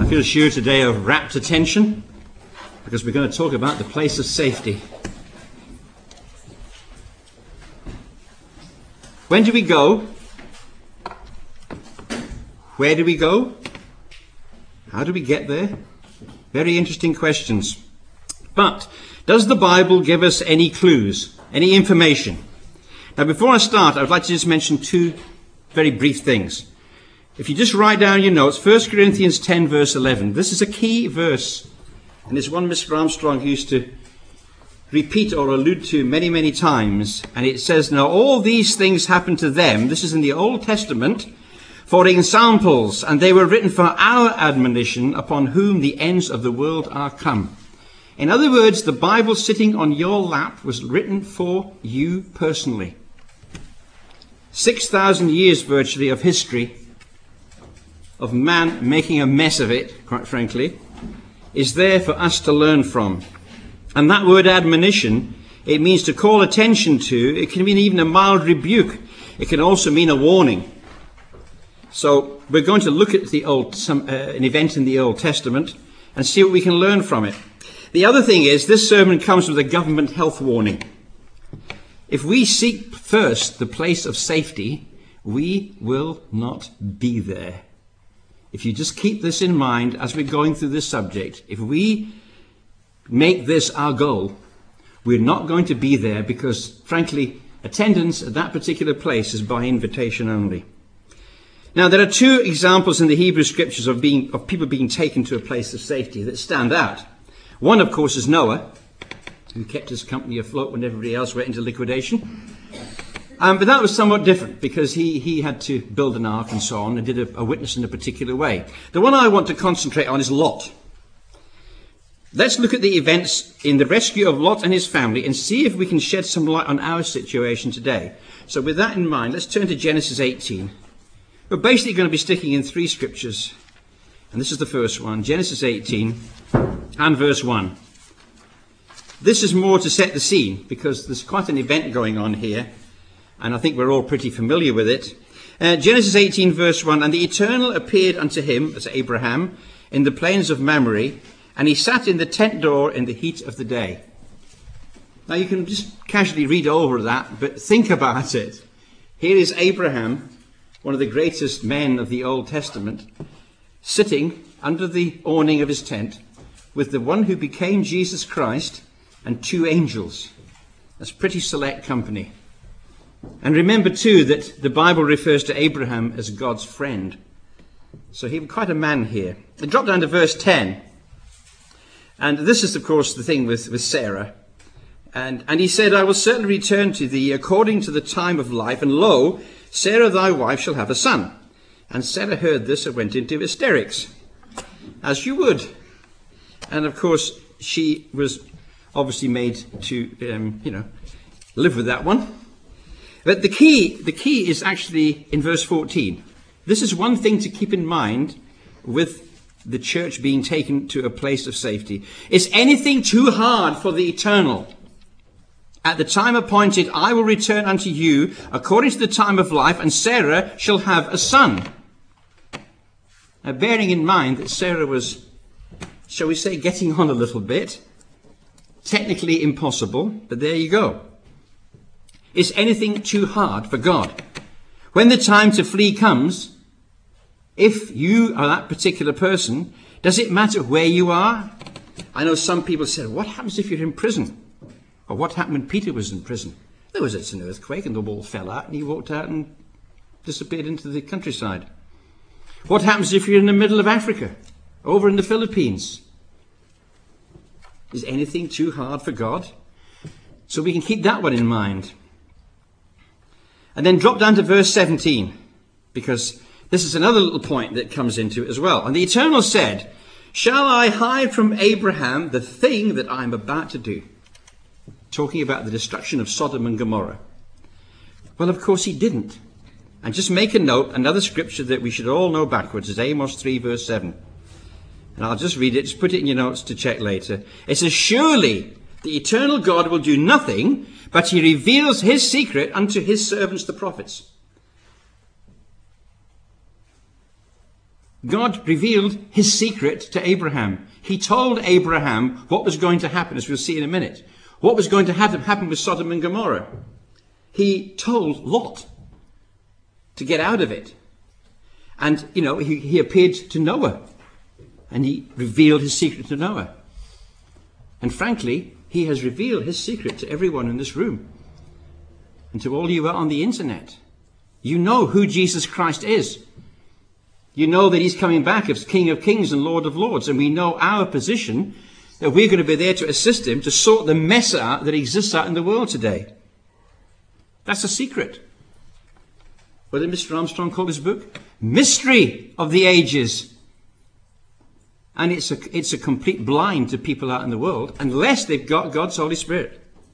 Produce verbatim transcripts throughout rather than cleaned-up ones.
feel sure today of rapt attention because we're going to talk about the place of safety. When do we go? Where do we go? How do we get there? Very interesting questions. But does the Bible give us any clues, any information? Now, before I start, I would like to just mention two very brief things. If you just write down your notes, First Corinthians ten, verse eleven. This is a key verse, and it's one Mister Armstrong used to repeat or allude to many, many times. And it says, now all these things happened to them. This is in the Old Testament, for examples, and they were written for our admonition, upon whom the ends of the world are come. In other words, the Bible sitting on your lap was written for you personally. Six thousand years virtually of history, of man making a mess of it, quite frankly, is there for us to learn from. And that word admonition, it means to call attention to. It can mean even a mild rebuke. It can also mean a warning. So we're going to look at the old, some, uh, an event in the Old Testament and see what we can learn from it. The other thing is, this sermon comes with a government health warning. If we seek first the place of safety, we will not be there. If you just keep this in mind as we're going through this subject, if we make this our goal, we're not going to be there because, frankly, attendance at that particular place is by invitation only. Now, there are two examples in the Hebrew Scriptures of being of people being taken to a place of safety that stand out. One, of course, is Noah, who kept his company afloat when everybody else went into liquidation. Um, but that was somewhat different because he, he had to build an ark and so on and did a, a witness in a particular way. The one I want to concentrate on is Lot. Let's look at the events in the rescue of Lot and his family and see if we can shed some light on our situation today. So with that in mind, let's turn to Genesis eighteen. We're basically going to be sticking in three scriptures. And this is the first one, Genesis eighteen and verse one. This is more to set the scene because there's quite an event going on here. And I think we're all pretty familiar with it. Uh, Genesis eighteen, verse one, and the Eternal appeared unto him, as Abraham, in the plains of Mamre, and he sat in the tent door in the heat of the day. Now you can just casually read over that, but think about it. Here is Abraham, one of the greatest men of the Old Testament, sitting under the awning of his tent with the one who became Jesus Christ and two angels. That's pretty select company. And remember too that the Bible refers to Abraham as God's friend. So he was quite a man here. I drop down to verse ten. And this is, of course, the thing with, with Sarah. And, and he said, I will certainly return to thee according to the time of life. And lo, Sarah thy wife shall have a son. And Sarah heard this and went into hysterics, as you would. And of course, she was obviously made to, um, you know, live with that one. But the key, the key is actually in verse fourteen. This is one thing to keep in mind with the church being taken to a place of safety. Is anything too hard for the Eternal? At the time appointed, I will return unto you according to the time of life, and Sarah shall have a son. Now, bearing in mind that Sarah was, shall we say, getting on a little bit, technically impossible, but there you go. Is anything too hard for God? When the time to flee comes, if you are that particular person, does it matter where you are? I know some people say, what happens if you're in prison? Or what happened when Peter was in prison? There was an earthquake and the wall fell out and he walked out and disappeared into the countryside. What happens if you're in the middle of Africa, over in the Philippines? Is anything too hard for God? So we can keep that one in mind. And then drop down to verse seventeen, because this is another little point that comes into it as well. And the Eternal said, shall I hide from Abraham the thing that I am about to do? Talking about the destruction of Sodom and Gomorrah. Well, of course he didn't. And just make a note, another scripture that we should all know backwards is Amos three, verse seven. And I'll just read it, just put it in your notes to check later. It says, surely the eternal God will do nothing, but he reveals his secret unto his servants the prophets. God revealed his secret to Abraham. He told Abraham what was going to happen, as we'll see in a minute. What was going to happen with Sodom and Gomorrah. He told Lot to get out of it. And, you know, he, he appeared to Noah. And he revealed his secret to Noah. And frankly, he has revealed his secret to everyone in this room. And to all you out on the internet. You know who Jesus Christ is. You know that he's coming back as King of Kings and Lord of Lords. And we know our position, that we're going to be there to assist him to sort the mess out that exists out in the world today. That's a secret. What did Mister Armstrong call his book? Mystery of the Ages. And it's a, it's a complete blind to people out in the world, unless they've got God's Holy Spirit.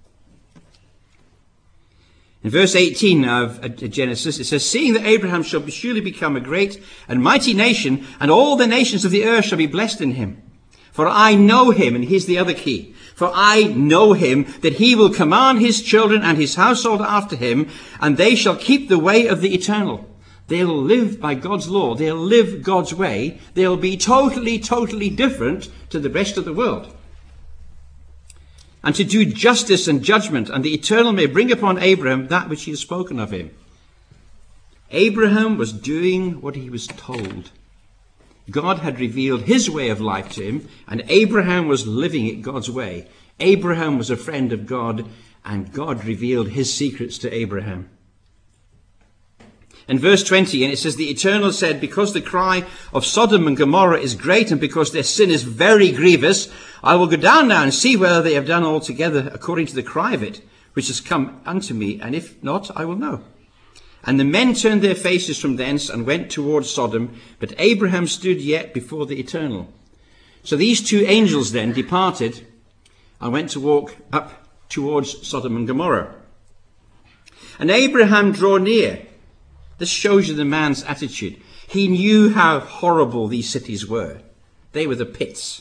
In verse eighteen of Genesis, it says, seeing that Abraham shall surely become a great and mighty nation, and all the nations of the earth shall be blessed in him. For I know him, and here's the other key. For I know him, that he will command his children and his household after him, and they shall keep the way of the eternal. They'll live by God's law. They'll live God's way. They'll be totally, totally different to the rest of the world. And to do justice and judgment, and the eternal may bring upon Abraham that which he has spoken of him. Abraham was doing what he was told. God had revealed his way of life to him, and Abraham was living it God's way. Abraham was a friend of God, and God revealed his secrets to Abraham. In verse twenty, and it says, the Eternal said, because the cry of Sodom and Gomorrah is great, and because their sin is very grievous, I will go down now and see whether they have done altogether according to the cry of it, which has come unto me, and if not, I will know. And the men turned their faces from thence and went towards Sodom, but Abraham stood yet before the Eternal. So these two angels then departed and went to walk up towards Sodom and Gomorrah. And Abraham drew near. This shows you the man's attitude. He knew how horrible these cities were. They were the pits.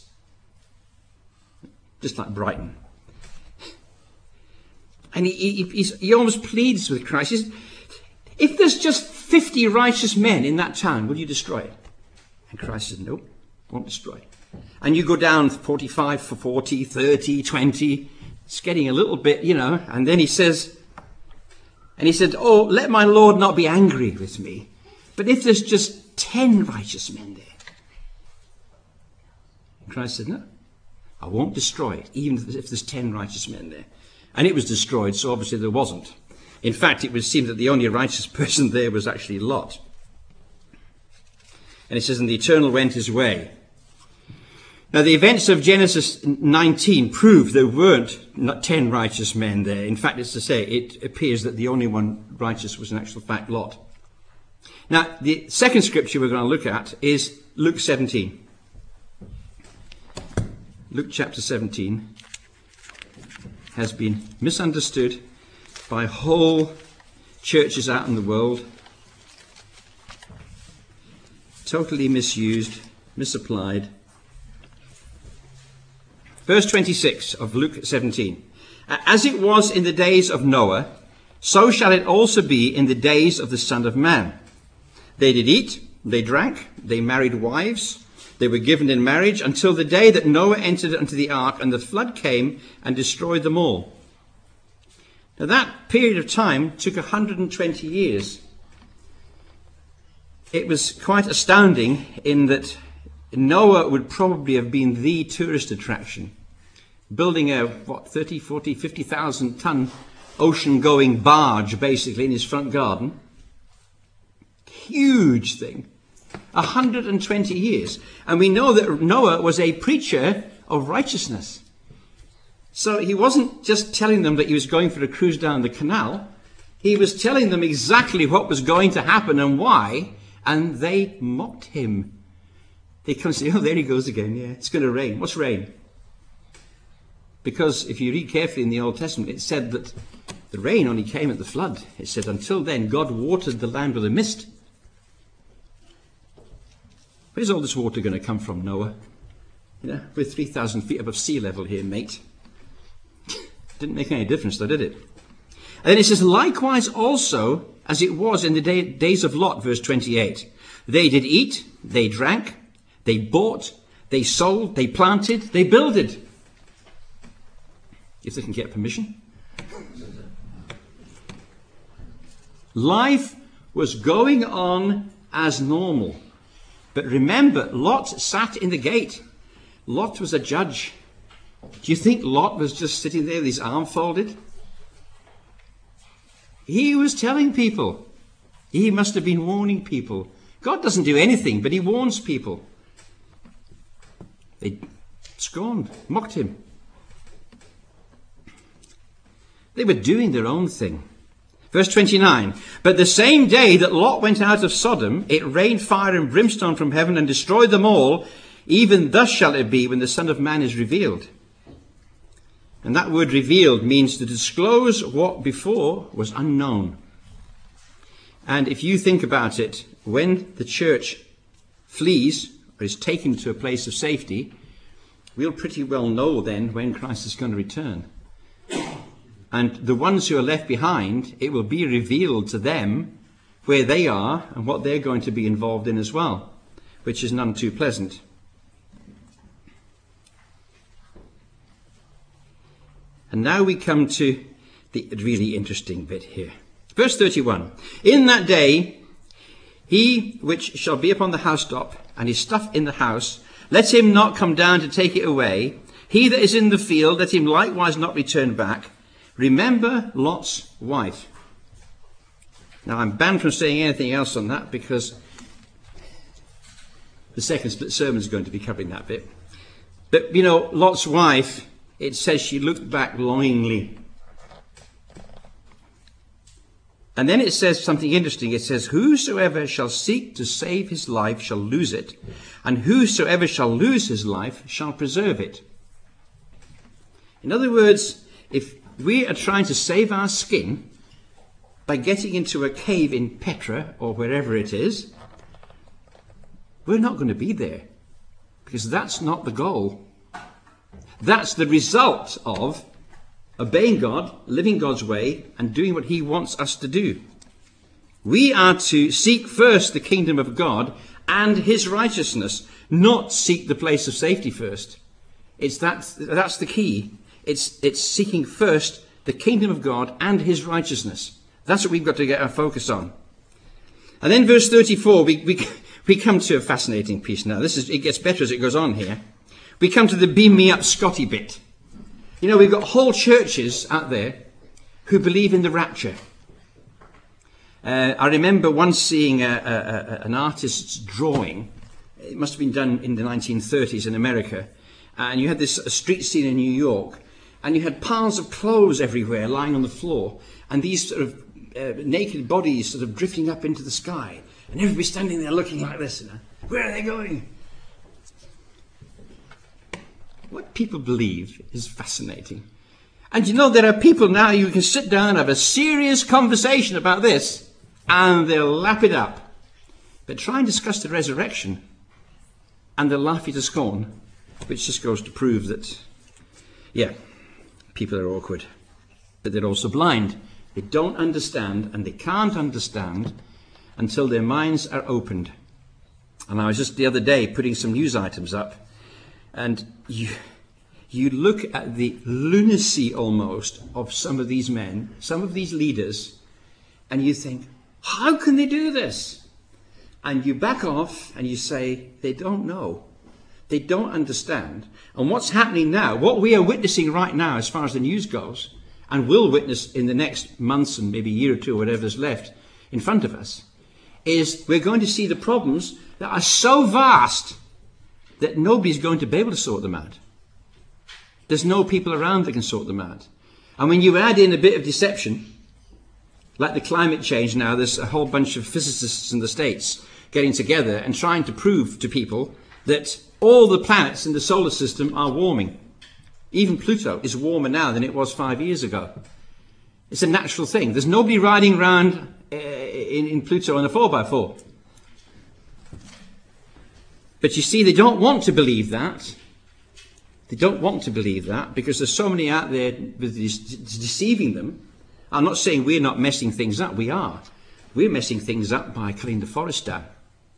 Just like Brighton. And he, he, he's, he almost pleads with Christ. He says, if there's just fifty righteous men in that town, will you destroy it? And Christ said, no, won't destroy it. And you go down forty-five for forty, thirty, twenty. It's getting a little bit, you know. And then he says, and he said, oh, let my Lord not be angry with me. But if there's just ten righteous men there. And Christ said, no, I won't destroy it, even if there's ten righteous men there. And it was destroyed, so obviously there wasn't. In fact, it would seem that the only righteous person there was actually Lot. And it says, and the Eternal went his way. Now, the events of Genesis nineteen prove there weren't not ten righteous men there. In fact, it's to say, it appears that the only one righteous was in actual fact Lot. Now, the second scripture we're going to look at is Luke seventeen. Luke chapter seventeen has been misunderstood by whole churches out in the world. Totally misused, misapplied. Verse twenty-six of Luke seventeen. As it was in the days of Noah, so shall it also be in the days of the Son of Man. They did eat, they drank, they married wives, they were given in marriage until the day that Noah entered into the ark, and the flood came and destroyed them all. Now that period of time took one hundred twenty years. It was quite astounding in that Noah would probably have been the tourist attraction, building a, what, thirty, forty, fifty thousand ton ocean-going barge, basically, in his front garden. Huge thing. one hundred twenty years. And we know that Noah was a preacher of righteousness. So he wasn't just telling them that he was going for a cruise down the canal. He was telling them exactly what was going to happen and why, and they mocked him. They come and say, oh, there he goes again. Yeah, it's going to rain. What's rain? Because if you read carefully in the Old Testament, it said that the rain only came at the flood. It said, until then, God watered the land with a mist. Where's all this water going to come from, Noah? You know, we're three thousand feet above sea level here, mate. Didn't make any difference, though, did it? And then it says, likewise also, as it was in the day, days of Lot, verse twenty-eight. They did eat, they drank, they bought, they sold, they planted, they builded. If they can get permission. Life was going on as normal. But remember, Lot sat in the gate. Lot was a judge. Do you think Lot was just sitting there with his arm folded? He was telling people. He must have been warning people. God doesn't do anything, but he warns people. They scorned, mocked him. They were doing their own thing. Verse twenty-nine, but the same day that Lot went out of Sodom, it rained fire and brimstone from heaven and destroyed them all. Even thus shall it be when the Son of Man is revealed. And that word revealed means to disclose what before was unknown. And if you think about it, when the church flees or is taken to a place of safety, we'll pretty well know then when Christ is going to return. And the ones who are left behind, it will be revealed to them where they are and what they're going to be involved in as well, which is none too pleasant. And now we come to the really interesting bit here. Verse thirty-one, in that day, he which shall be upon the housetop and his stuff in the house, let him not come down to take it away. He that is in the field, let him likewise not return back. Remember Lot's wife. Now, I'm banned from saying anything else on that because the second split sermon is going to be covering that bit. But, you know, Lot's wife, it says she looked back longingly. And then it says something interesting. It says, whosoever shall seek to save his life shall lose it, and whosoever shall lose his life shall preserve it. In other words, if we are trying to save our skin by getting into a cave in Petra or wherever it is, we're not going to be there, because that's not the goal. That's the result of obeying God, living God's way, and doing what he wants us to do. We are to seek first the kingdom of God and his righteousness, not seek the place of safety first. It's that, that's the key. It's, it's seeking first the kingdom of God and his righteousness. That's what we've got to get our focus on. And then verse thirty-four, we, we, we come to a fascinating piece now. This is, it gets better as it goes on here. We come to the beam me up Scotty bit. You know, we've got whole churches out there who believe in the rapture. Uh, I remember once seeing a, a, a, an artist's drawing. It must have been done in the nineteen thirties in America. And you had this a street scene in New York. And you had piles of clothes everywhere lying on the floor. And these sort of uh, naked bodies sort of drifting up into the sky. And everybody standing there looking like this. You know, where are they going? What people believe is fascinating. And you know, there are people now you can sit down and have a serious conversation about this, and they'll lap it up. But try and discuss the resurrection, and they'll laugh you to scorn, which just goes to prove that, yeah, people are awkward. But they're also blind. They don't understand, and they can't understand until their minds are opened. And I was just the other day putting some news items up, and you, you look at the lunacy almost of some of these men, some of these leaders, and you think, how can they do this? And you back off and you say, they don't know. They don't understand. And what's happening now, what we are witnessing right now as far as the news goes, and will witness in the next months and maybe a year or two, whatever's left in front of us, is we're going to see the problems that are so vast that nobody's going to be able to sort them out. There's no people around that can sort them out. And when you add in a bit of deception, like the climate change now, there's a whole bunch of physicists in the States getting together and trying to prove to people that all the planets in the solar system are warming. Even Pluto is warmer now than it was five years ago. It's a natural thing. There's nobody riding around uh, in, in Pluto on a four by four. But you see, they don't want to believe that. They don't want to believe that because there's so many out there with this, deceiving them. I'm not saying we're not messing things up. We are. We're messing things up by cutting the forest down.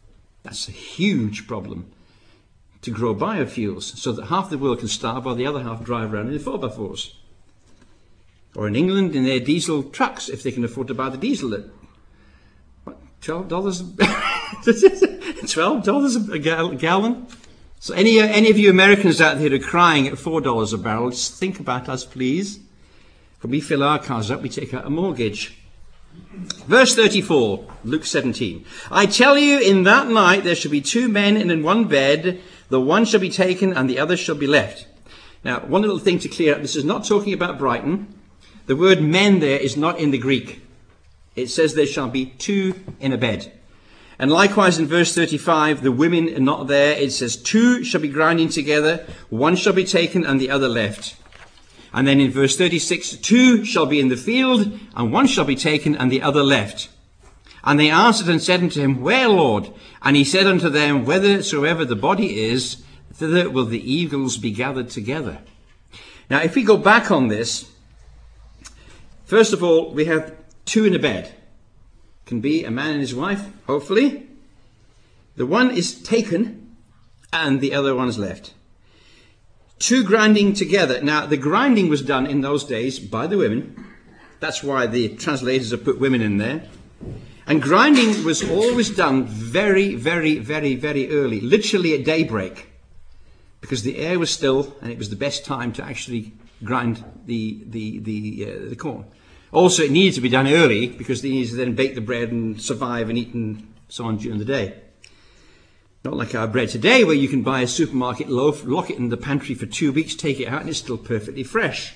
That's a huge problem, to grow biofuels so that half the world can starve while the other half drive around in the four by fours. Or in England, in their diesel trucks, if they can afford to buy the diesel at what, twelve dollars twelve dollars a gal- gallon? So any, any of you Americans out there who are crying at four dollars a barrel, just think about us, please. When we fill our cars up, we take out a mortgage. Verse thirty-four, Luke seventeen. I tell you, in that night there shall be two men in one bed. The one shall be taken and the other shall be left. Now, one little thing to clear up. This is not talking about Brighton. The word men there is not in the Greek. It says there shall be two in a bed. And likewise in verse thirty-five, the women are not there. It says two shall be grinding together. One shall be taken and the other left. And then in verse thirty-six, two shall be in the field, and one shall be taken, and the other left. And they answered and said unto him, Where, Lord? And he said unto them, Whithersoever the body is, thither will the eagles be gathered together. Now, if we go back on this, first of all, we have two in a bed. Can be a man and his wife, hopefully. The one is taken, and the other one's left. Two grinding together. Now, the grinding was done in those days by the women. That's why the translators have put women in there. And grinding was always done very, very, very, very early, literally at daybreak, because the air was still, and it was the best time to actually grind the the the, uh, the corn. Also, it needed to be done early because they needed to then bake the bread and survive and eat and so on during the day. Not like our bread today, where you can buy a supermarket loaf, lock it in the pantry for two weeks, take it out, and it's still perfectly fresh.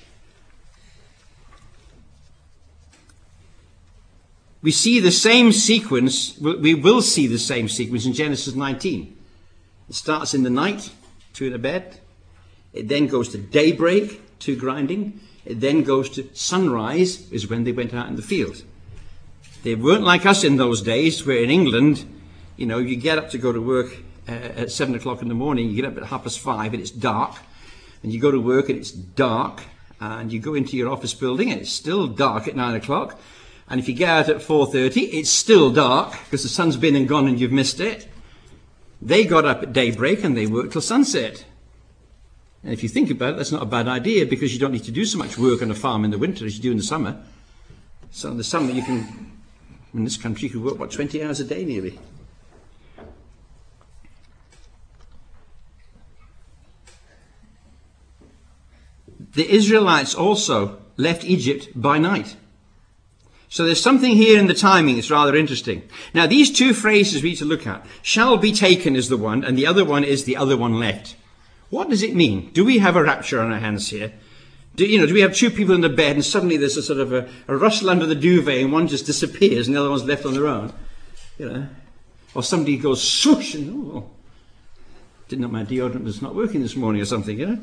We see the same sequence, we will see the same sequence in Genesis nineteen. It starts in the night, two in a bed. It then goes to daybreak, two grinding. It then goes to sunrise, is when they went out in the field. They weren't like us in those days, where in England, you know, you get up to go to work uh, at seven o'clock in the morning, you get up at half past five and it's dark, and you go to work and it's dark, and you go into your office building and it's still dark at nine o'clock, and if you get out at four thirty, it's still dark because the sun's been and gone and you've missed it. They got up at daybreak and they worked till sunset. And if you think about it, that's not a bad idea, because you don't need to do so much work on a farm in the winter as you do in the summer. So in the summer you can, in this country, you can work, what, twenty hours a day nearly. The Israelites also left Egypt by night. So there's something here in the timing that's rather interesting. Now, these two phrases we need to look at. Shall be taken is the one, and the other one is the other one left. What does it mean? Do we have a rapture on our hands here? Do, you know, do we have two people in the bed and suddenly there's a sort of a, a rustle under the duvet and one just disappears and the other one's left on their own? You know, or somebody goes swoosh and, oh, didn't know my deodorant was not working this morning or something, you know?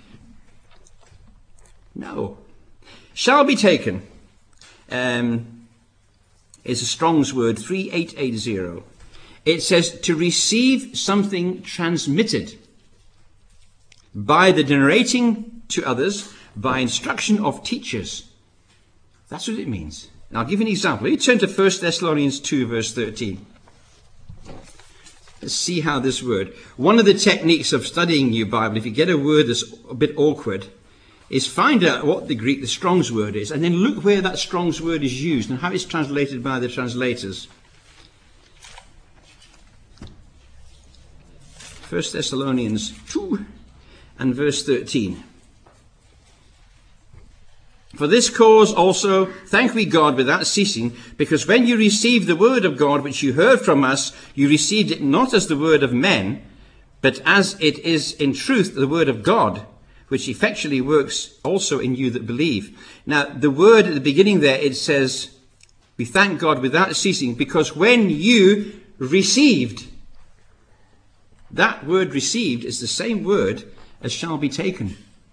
No. Shall be taken um, is a Strong's word, three eight eight zero. It says to receive something transmitted by the narrating to others, by instruction of teachers. That's what it means. Now, I'll give you an example. You turn to First Thessalonians two, verse thirteen. Let's see how this word. One of the techniques of studying your Bible, if you get a word that's a bit awkward, is find out what the Greek, the Strong's word is, and then look where that Strong's word is used and how it's translated by the translators. First Thessalonians two and verse thirteen. For this cause also thank we God without ceasing, because when you received the word of God which you heard from us, you received it not as the word of men, but as it is in truth the word of God, which effectually works also in you that believe. Now, the word at the beginning there, it says, we thank God without ceasing, because when you received, that word received is the same word as shall be taken.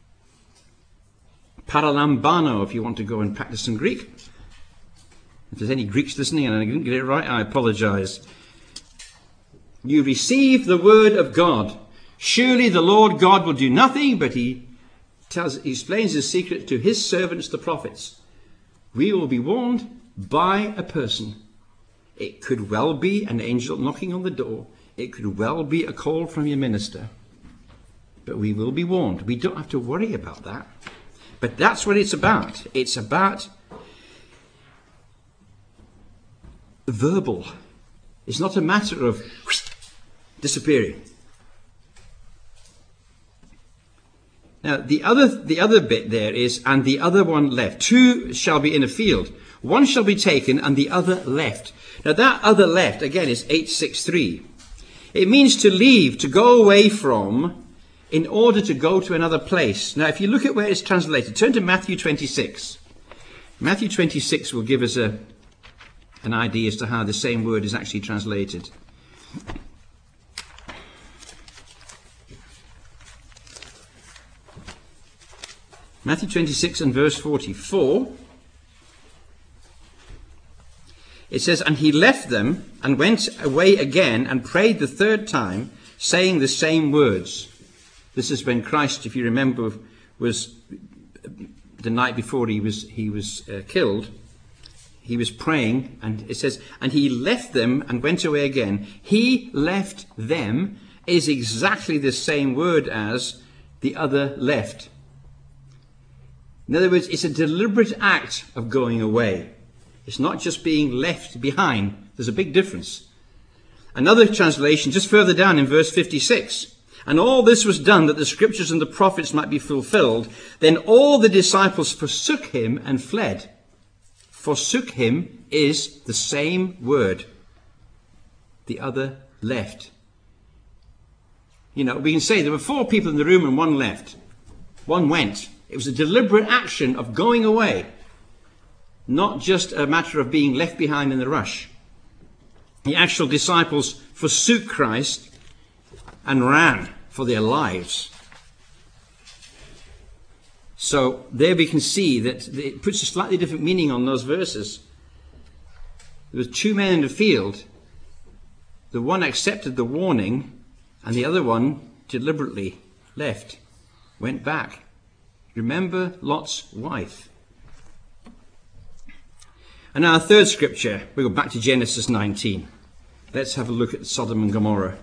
Paralambano, if you want to go and practice some Greek. If there's any Greeks listening and I didn't get it right, I apologize. You receive the word of God. Surely the Lord God will do nothing, but he tells, he explains his secret to his servants, the prophets. We will be warned by a person. It could well be an angel knocking on the door. It could well be a call from your minister. But we will be warned. We don't have to worry about that. But that's what it's about. It's about verbal. It's not a matter of disappearing. Now, the other, the other bit there is, and the other one left. Two shall be in a field. One shall be taken, and the other left. Now, that other left, again, is eight sixty-three. It means to leave, to go away from, in order to go to another place. Now, if you look at where it's translated, turn to Matthew twenty-six. Matthew twenty-six will give us a, an idea as to how the same word is actually translated. Matthew twenty-six and verse forty-four. It says, and he left them and went away again and prayed the third time, saying the same words. This is when Christ, if you remember, was the night before he was he was uh, killed. He was praying, and it says, and he left them and went away again. He left them is exactly the same word as the other left. In other words, it's a deliberate act of going away. It's not just being left behind. There's a big difference. Another translation, just further down in verse fifty-six. And all this was done that the scriptures and the prophets might be fulfilled. Then all the disciples forsook him and fled. Forsook him is the same word. The other left. You know, we can say there were four people in the room and one left. One went. It was a deliberate action of going away. Not just a matter of being left behind in the rush. The actual disciples forsook Christ and ran for their lives. So there we can see that it puts a slightly different meaning on those verses. There were two men in the field. The one accepted the warning and the other one deliberately left, went back. Remember Lot's wife. And now our third scripture, we go back to Genesis nineteen. Let's have a look at Sodom and Gomorrah.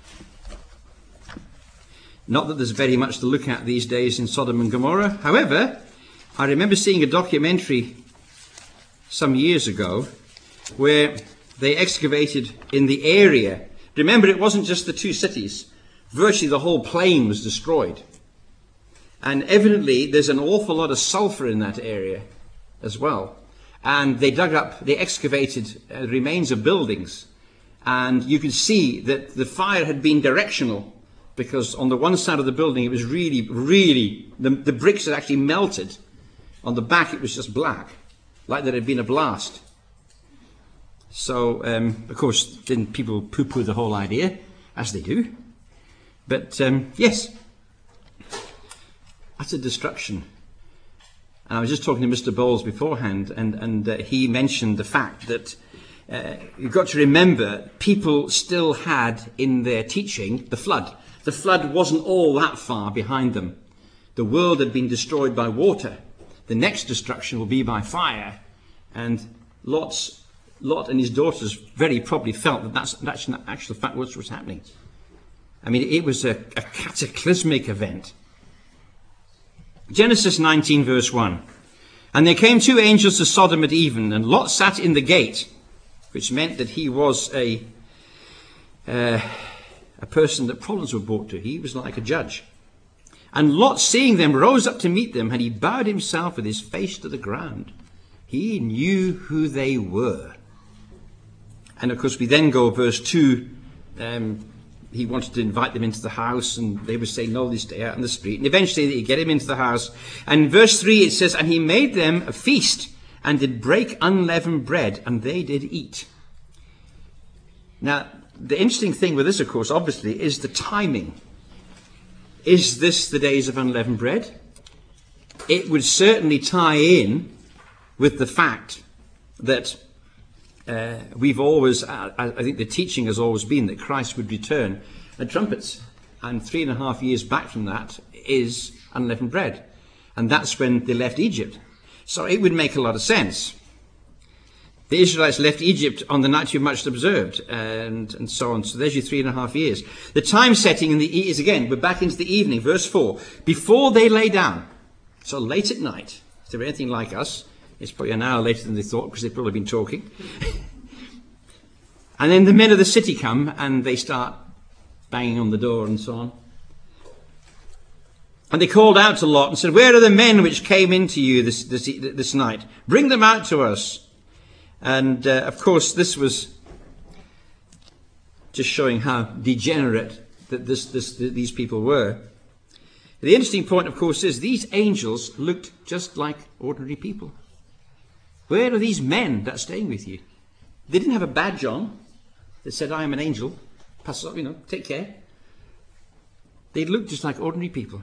Not that there's very much to look at these days in Sodom and Gomorrah. However, I remember seeing a documentary some years ago where they excavated in the area. Remember, it wasn't just the two cities. Virtually the whole plain was destroyed. And evidently there's an awful lot of sulfur in that area as well. And they dug up, they excavated uh, remains of buildings. And you could see that the fire had been directional, because on the one side of the building it was really, really, the, the bricks had actually melted. On the back it was just black, like there had been a blast. So, um, of course, then people poo-poo the whole idea, as they do. But, um, yes, utter destruction. And I was just talking to Mister Bowles beforehand, and, and uh, he mentioned the fact that uh, you've got to remember, people still had in their teaching the flood. The flood wasn't all that far behind them. The world had been destroyed by water. The next destruction will be by fire. And Lot's, Lot and his daughters very probably felt that that's, that's in actual fact what was happening. I mean, it was a, a cataclysmic event. Genesis nineteen verse one. And there came two angels to Sodom at even, and Lot sat in the gate, which meant that he was a uh, a person that problems were brought to. He was like a judge. And Lot, seeing them, rose up to meet them, and he bowed himself with his face to the ground. He knew who they were. And of course we then go verse two. Um, He wanted to invite them into the house, and they would say, no, they stay out in the street. And eventually they get him into the house. And in verse three it says, and he made them a feast, and did break unleavened bread, and they did eat. Now, the interesting thing with this, of course, obviously, is the timing. Is this the days of unleavened bread? It would certainly tie in with the fact that Uh, we've always, uh, I think the teaching has always been that Christ would return at trumpets. And three and a half years back from that is unleavened bread. And that's when they left Egypt. So it would make a lot of sense. The Israelites left Egypt on the night you much observed, and, and so on. So there's your three and a half years. The time setting in the e- is again, we're back into the evening, verse four. Before they lay down, so late at night, if they're anything like us, it's probably an hour later than they thought because they've probably been talking. And then the men of the city come and they start banging on the door and so on. And they called out to Lot and said, "Where are the men which came into you this, this, this night? Bring them out to us." And, uh, of course, this was just showing how degenerate that this, this, these people were. The interesting point, of course, is these angels looked just like ordinary people. Where are these men that are staying with you? They didn't have a badge on that said, "I am an angel. Pass up, you know, take care." They looked just like ordinary people.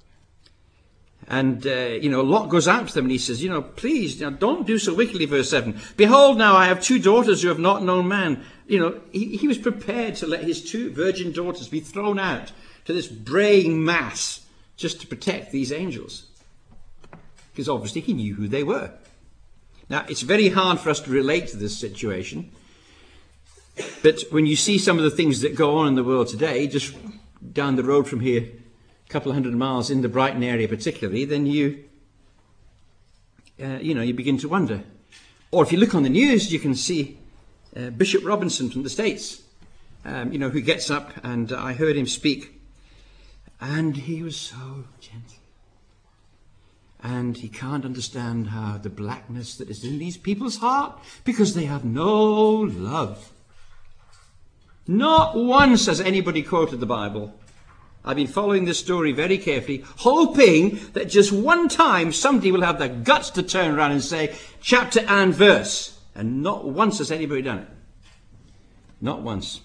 And, uh, you know, Lot goes out to them and he says, you know, "Please, you know, don't do so wickedly," verse seven. "Behold, now I have two daughters who have not known man." You know, he, he was prepared to let his two virgin daughters be thrown out to this braying mass just to protect these angels. Because obviously he knew who they were. Now, it's very hard for us to relate to this situation. But when you see some of the things that go on in the world today, just down the road from here, couple of hundred miles in the Brighton area particularly, then you, uh, you know, you begin to wonder. Or if you look on the news, you can see uh, Bishop Robinson from the States, um, you know, who gets up, and I heard him speak, and he was so gentle. And he can't understand how the blackness that is in these people's heart, because they have no love. Not once has anybody quoted the Bible. I've been following this story very carefully, hoping that just one time somebody will have the guts to turn around and say chapter and verse. And not once has anybody done it. Not once.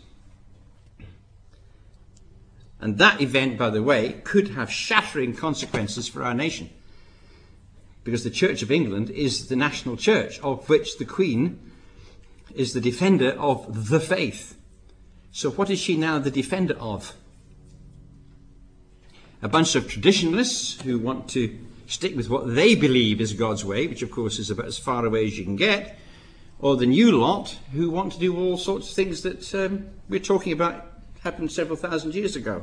And that event, by the way, could have shattering consequences for our nation. Because the Church of England is the national church, of which the Queen is the defender of the faith. So what is she now the defender of? A bunch of traditionalists who want to stick with what they believe is God's way, which of course is about as far away as you can get, or the new lot who want to do all sorts of things that um, we're talking about happened several thousand years ago.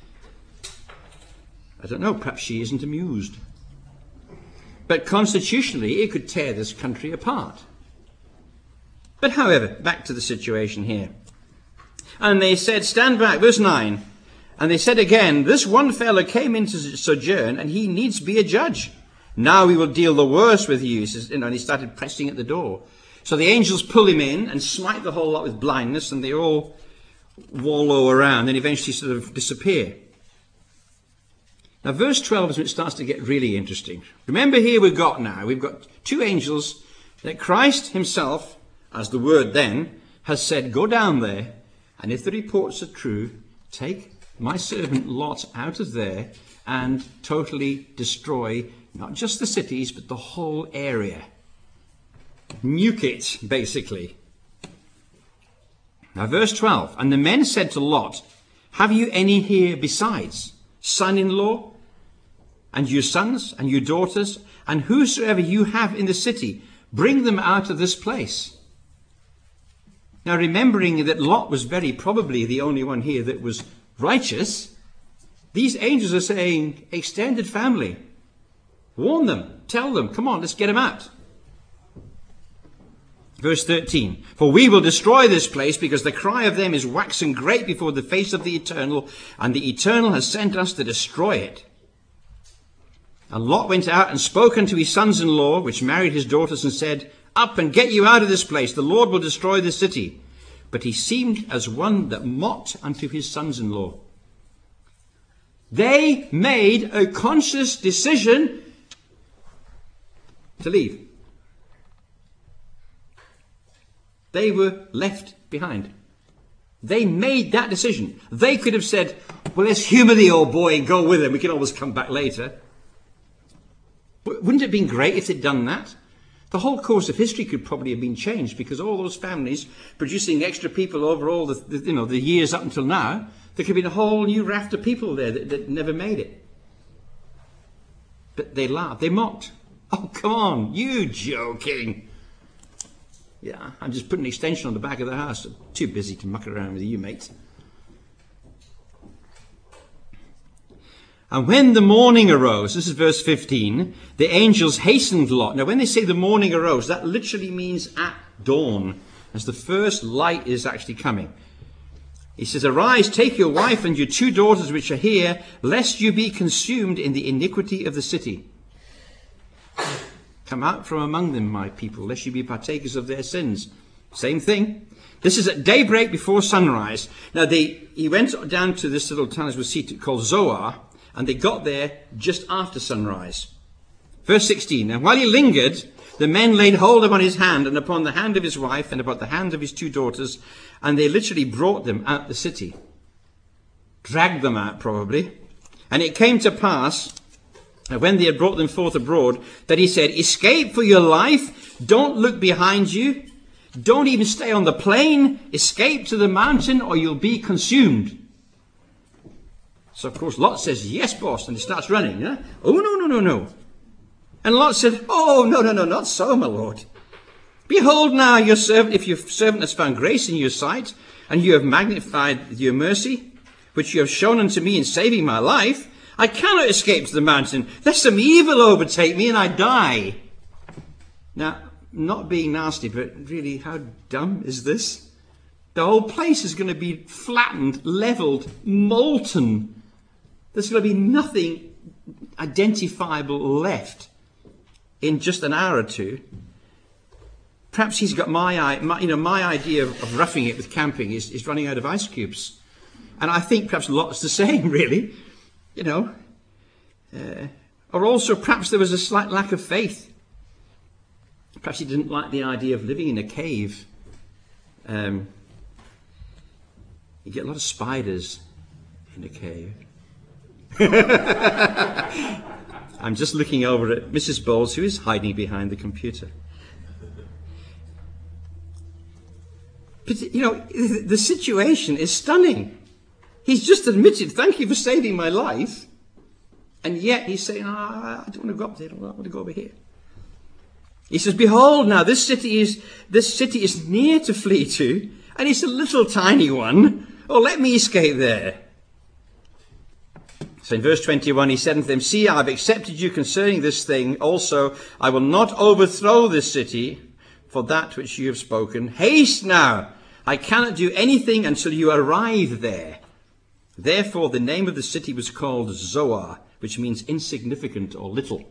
I don't know, perhaps she isn't amused. But constitutionally, it could tear this country apart. But however, back to the situation here. And they said, stand back, verse nine. And they said again, "This one fellow came into sojourn, and he needs to be a judge. Now we will deal the worst with you." He says, you know, and he started pressing at the door. So the angels pull him in and smite the whole lot with blindness, and they all wallow around and eventually sort of disappear. Now verse twelve is when it starts to get really interesting. Remember, here we've got now, we've got two angels that Christ himself, as the word then, has said, "Go down there, and if the reports are true, take my servant Lot out of there and totally destroy not just the cities, but the whole area. Nuke it, basically." Now, verse twelve, "And the men said to Lot, 'Have you any here besides, son-in-law, and your sons, and your daughters, and whosoever you have in the city? Bring them out of this place.'" Now, remembering that Lot was very probably the only one here that was righteous, these angels are saying, extended family, warn them, tell them, come on, let's get them out. Verse thirteen, "For we will destroy this place, because the cry of them is waxen great before the face of the Eternal, and the Eternal has sent us to destroy it." And Lot went out and spoke unto his sons-in-law, which married his daughters, and said, "Up and get you out of this place, the Lord will destroy the city." But he seemed as one that mocked unto his sons-in-law. They made a conscious decision to leave. They were left behind. They made that decision. They could have said, "Well, let's humour the old boy and go with him. We can always come back later." Wouldn't it have been great if they'd done that? The whole course of history could probably have been changed, because all those families producing extra people over all the, the you know the years up until now, there could have been a whole new raft of people there that, that never made it. But they laughed, they mocked. "Oh, come on, you joking. Yeah, I'm just putting an extension on the back of the house. I'm too busy to muck around with you, mate. And when the morning arose, this is verse fifteen, the angels hastened Lot. Now, when they say the morning arose, that literally means at dawn, as the first light is actually coming. He says, arise, take your wife and your two daughters which are here, lest you be consumed in the iniquity of the city. Come out from among them, my people, lest you be partakers of their sins. Same thing. This is at daybreak before sunrise. Now, they, he went down to this little town, as we'll see, called Zoar, and they got there just after sunrise. Verse sixteen, and while he lingered, the men laid hold upon his hand and upon the hand of his wife and upon the hand of his two daughters, and they literally brought them out the city. Dragged them out, probably. And it came to pass, when they had brought them forth abroad, that he said, escape for your life, don't look behind you, don't even stay on the plain, escape to the mountain or you'll be consumed. So, of course, Lot says, yes, boss, and he starts running. Yeah? Oh, no, no, no, no. And Lot said, oh, no, no, no, not so, my lord. Behold now, your servant, if your servant has found grace in your sight, and you have magnified your mercy, which you have shown unto me in saving my life, I cannot escape to the mountain, lest some evil overtake me and I die. Now, not being nasty, but really, how dumb is this? The whole place is going to be flattened, leveled, molten. There's going to be nothing identifiable left in just an hour or two. Perhaps he's got my, my you know, my idea of, of roughing it with camping is, is running out of ice cubes. And I think perhaps Lot's the same, really. You know. Uh, or also perhaps there was a slight lack of faith. Perhaps he didn't like the idea of living in a cave. Um, you get a lot of spiders in a cave. I'm just looking over at Missus Bowles, who is hiding behind the computer. But, you know, the situation is stunning. He's just admitted, thank you for saving my life. And yet he's saying, oh, I don't want to go up there. I want to go over here. He says, behold, now this city is this city is near to flee to, and it's a little tiny one. Oh, let me escape there. So in verse twenty-one, he said unto them, see, I have accepted you concerning this thing. Also, I will not overthrow this city for that which you have spoken. Haste now. I cannot do anything until you arrive there. Therefore, the name of the city was called Zoar, which means insignificant or little.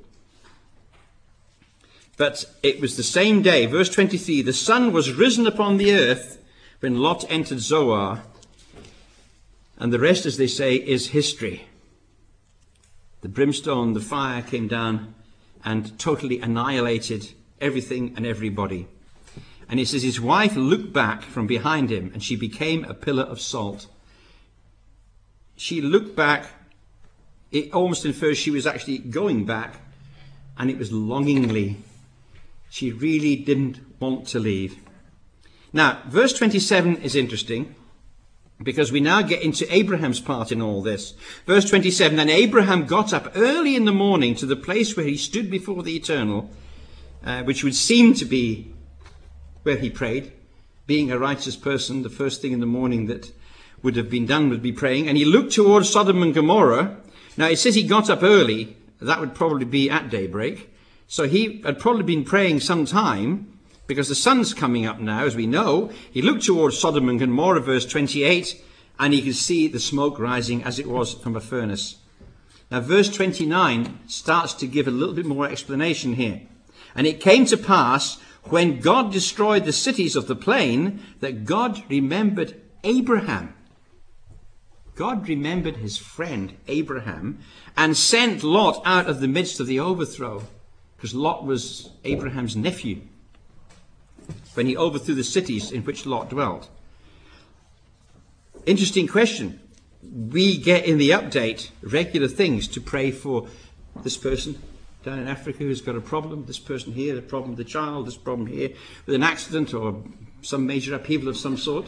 But it was the same day, verse twenty-three, the sun was risen upon the earth when Lot entered Zoar. And the rest, as they say, is history. The brimstone, the fire came down and totally annihilated everything and everybody. And he says his wife looked back from behind him and she became a pillar of salt. She looked back. It almost infers she was actually going back, and it was longingly. She really didn't want to leave. Now, verse twenty-seven is interesting, because we now get into Abraham's part in all this. Verse twenty-seven, and Abraham got up early in the morning to the place where he stood before the Eternal, uh, which would seem to be where he prayed. Being a righteous person, the first thing in the morning that would have been done would be praying. And he looked towards Sodom and Gomorrah. Now, it says he got up early. That would probably be at daybreak. So he had probably been praying some time, because the sun's coming up now, as we know. He looked towards Sodom and Gomorrah, verse twenty-eight, and he could see the smoke rising as it was from a furnace. Now, verse twenty-nine starts to give a little bit more explanation here. And it came to pass, when God destroyed the cities of the plain, that God remembered Abraham. God remembered his friend Abraham and sent Lot out of the midst of the overthrow, because Lot was Abraham's nephew, when he overthrew the cities in which Lot dwelt. Interesting question. We get in the update regular things to pray for this person down in Africa who's got a problem, this person here, the problem with the child, this problem here with an accident or some major upheaval of some sort.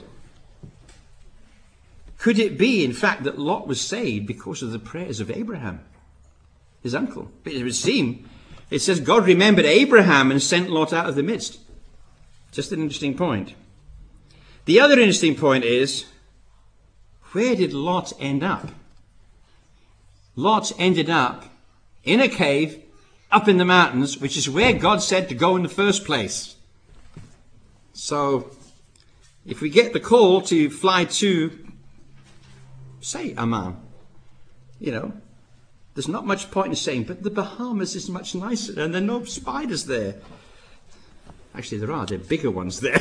Could it be, in fact, that Lot was saved because of the prayers of Abraham, his uncle? But it would seem, it says God remembered Abraham and sent Lot out of the midst. Just an interesting point. The other interesting point is, where did Lot end up? Lot ended up in a cave up in the mountains, which is where God said to go in the first place. So, if we get the call to fly to, say, Amman, you know, there's not much point in saying, but the Bahamas is much nicer and there are no spiders there. Actually, there are. There are bigger ones there.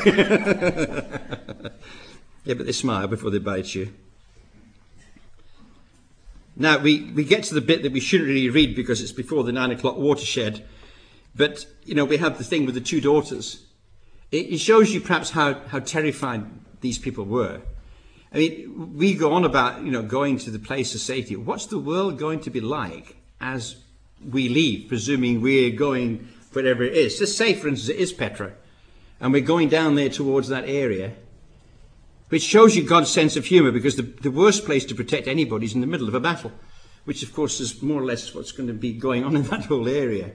Yeah, but they smile before they bite you. Now, we, we get to the bit that we shouldn't really read because it's before the nine o'clock watershed. But, you know, we have the thing with the two daughters. It, it shows you perhaps how, how terrified these people were. I mean, we go on about, you know, going to the place of safety. What's the world going to be like as we leave, presuming we're going wherever it is? Just say, for instance, it is Petra, and we're going down there towards that area, which shows you God's sense of humour, because the, the worst place to protect anybody is in the middle of a battle, which, of course, is more or less what's going to be going on in that whole area.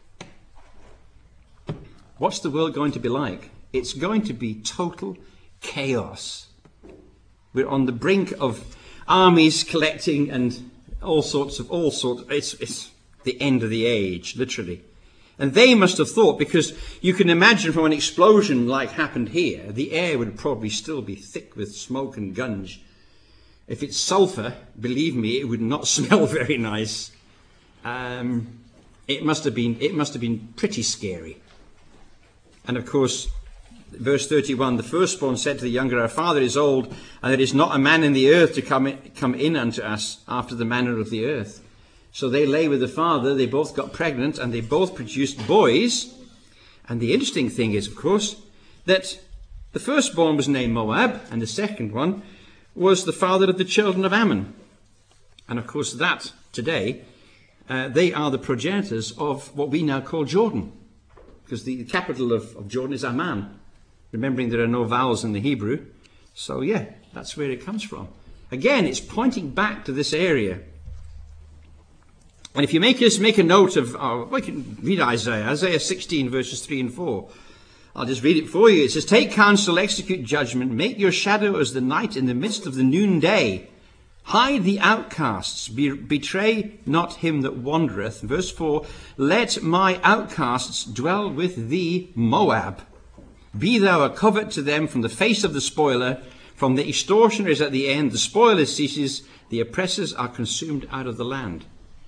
What's the world going to be like? It's going to be total chaos. We're on the brink of armies collecting and all sorts of, all sorts. It's, it's the end of the age, literally. And they must have thought, because you can imagine from an explosion like happened here, the air would probably still be thick with smoke and gunge. If it's sulphur, believe me, it would not smell very nice. Um, it must have been, it must have been pretty scary. And of course, verse thirty-one, the firstborn said to the younger, our father is old, and there is not a man in the earth to come in, come in unto us after the manner of the earth. So they lay with the father, they both got pregnant, and they both produced boys. And the interesting thing is, of course, that the firstborn was named Moab, and the second one was the father of the children of Ammon. And of course that, today, uh, they are the progenitors of what we now call Jordan. Because the capital of, of Jordan is Amman. Remembering there are no vowels in the Hebrew. So yeah, that's where it comes from. Again, it's pointing back to this area. And if you make us make a note of, oh, we can read Isaiah, Isaiah sixteen, verses three and four. I'll just read it for you. It says, take counsel, execute judgment, make your shadow as the night in the midst of the noonday. Hide the outcasts, be, betray not him that wandereth. Verse four, let my outcasts dwell with thee, Moab. Be thou a covert to them from the face of the spoiler, from the extortioner is at the end, the spoiler ceases, the oppressors are consumed out of the land.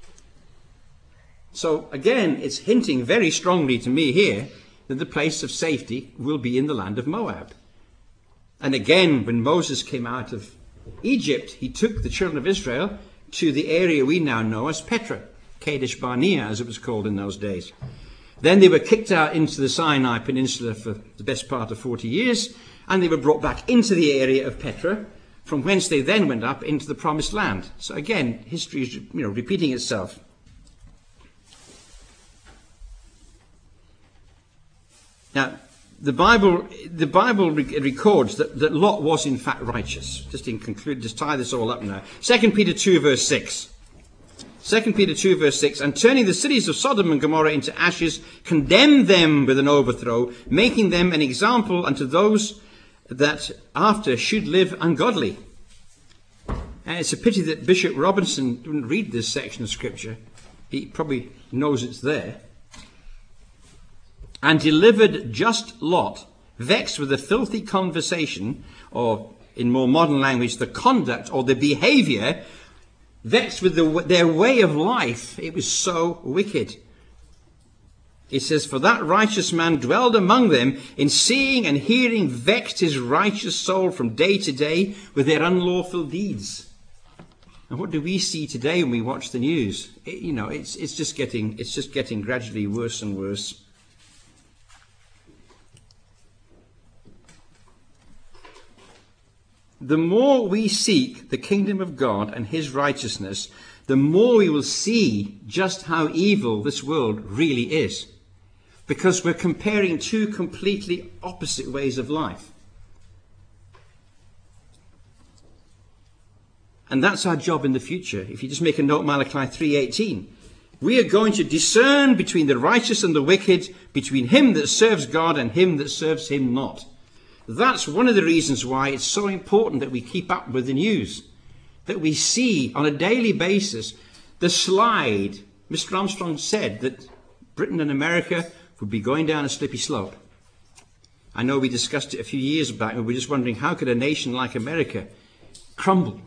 So again, it's hinting very strongly to me here that the place of safety will be in the land of Moab. And again, when Moses came out of Egypt, he took the children of Israel to the area we now know as Petra, Kadesh Barnea, as it was called in those days. Then they were kicked out into the Sinai Peninsula for the best part of forty years, and they were brought back into the area of Petra, from whence they then went up into the Promised Land. So again, history is, you know, repeating itself. Now, the Bible, the Bible records that, that Lot was in fact righteous. Just in conclude, just tie this all up now. Second Peter two, verse six. Second Peter two, verse six. And turning the cities of Sodom and Gomorrah into ashes, condemned them with an overthrow, making them an example unto those that after should live ungodly. And it's a pity that Bishop Robinson didn't read this section of Scripture. He probably knows it's there. And delivered just Lot, vexed with the filthy conversation, or in more modern language, the conduct or the behavior, vexed with the, their way of life. It was so wicked. It says, for that righteous man dwelled among them, in seeing and hearing vexed his righteous soul from day to day with their unlawful deeds. And what do we see today when we watch the news? It, you know, it's it's just getting it's just getting gradually worse and worse. The more we seek the kingdom of God and his righteousness, the more we will see just how evil this world really is. Because we're comparing two completely opposite ways of life. And that's our job in the future. If you just make a note, Malachi three eighteen. We are going to discern between the righteous and the wicked, between him that serves God and him that serves him not. That's one of the reasons why it's so important that we keep up with the news, that we see on a daily basis the slide. Mister Armstrong said that Britain and America would be going down a slippy slope. I know we discussed it a few years back, and we were just wondering, how could a nation like America crumble?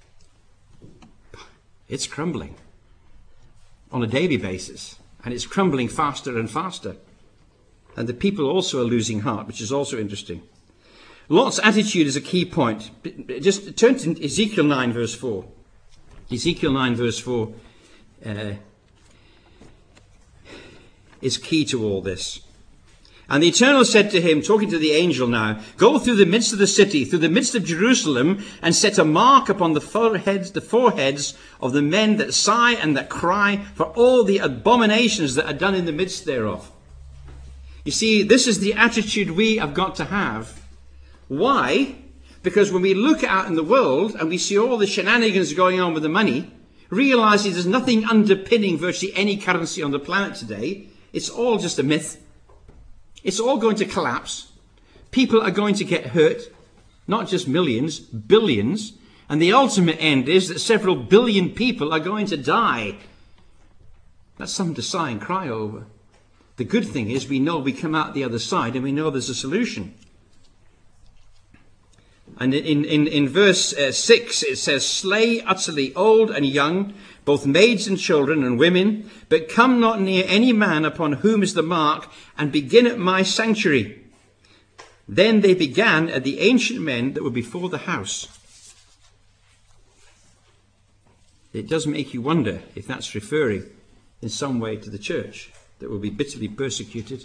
It's crumbling on a daily basis, and it's crumbling faster and faster. And the people also are losing heart, which is also interesting. Lot's attitude is a key point. Just turn to Ezekiel nine, verse four. Ezekiel nine, verse four uh, is key to all this. And the Eternal said to him, talking to the angel now, go through the midst of the city, through the midst of Jerusalem, and set a mark upon the foreheads, the foreheads of the men that sigh and that cry for all the abominations that are done in the midst thereof. You see, this is the attitude we have got to have. Why? Because when we look out in the world and we see all the shenanigans going on with the money, realizing there's nothing underpinning virtually any currency on the planet today, it's all just a myth. It's all going to collapse. People are going to get hurt, not just millions, billions. And the ultimate end is that several billion people are going to die. That's something to sigh and cry over. The good thing is we know we come out the other side and we know there's a solution. And in, in, in verse uh, six it says, slay utterly old and young, both maids and children and women, but come not near any man upon whom is the mark, and begin at my sanctuary. Then they began at the ancient men that were before the house. It does make you wonder if that's referring in some way to the church that will be bitterly persecuted.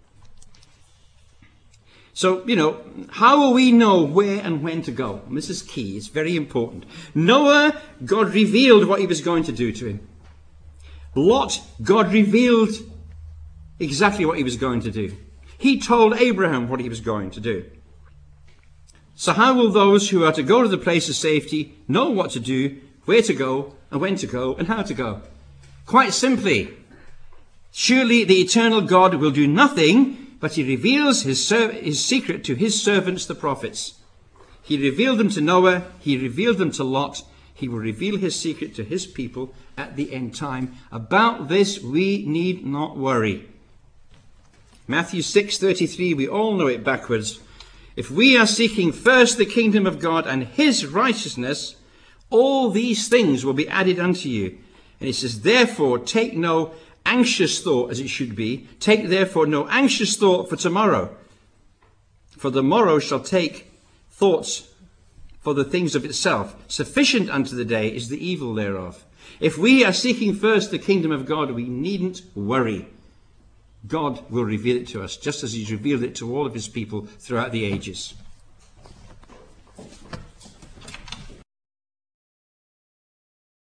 So, you know, how will we know where and when to go? And this is key. It's very important. Noah, God revealed what he was going to do to him. Lot, God revealed exactly what he was going to do. He told Abraham what he was going to do. So how will those who are to go to the place of safety know what to do, where to go, and when to go, and how to go? Quite simply, surely the eternal God will do nothing, but he reveals his, his secret to his servants, the prophets. He revealed them to Noah. He revealed them to Lot. He will reveal his secret to his people at the end time. About this, we need not worry. Matthew six thirty-three, we all know it backwards. If we are seeking first the kingdom of God and his righteousness, all these things will be added unto you. And it says, therefore, take no anxious thought, as it should be. Take therefore no anxious thought for tomorrow. For the morrow shall take thoughts for the things of itself. Sufficient unto the day is the evil thereof. If we are seeking first the kingdom of God, we needn't worry. God will reveal it to us, just as he's revealed it to all of his people throughout the ages.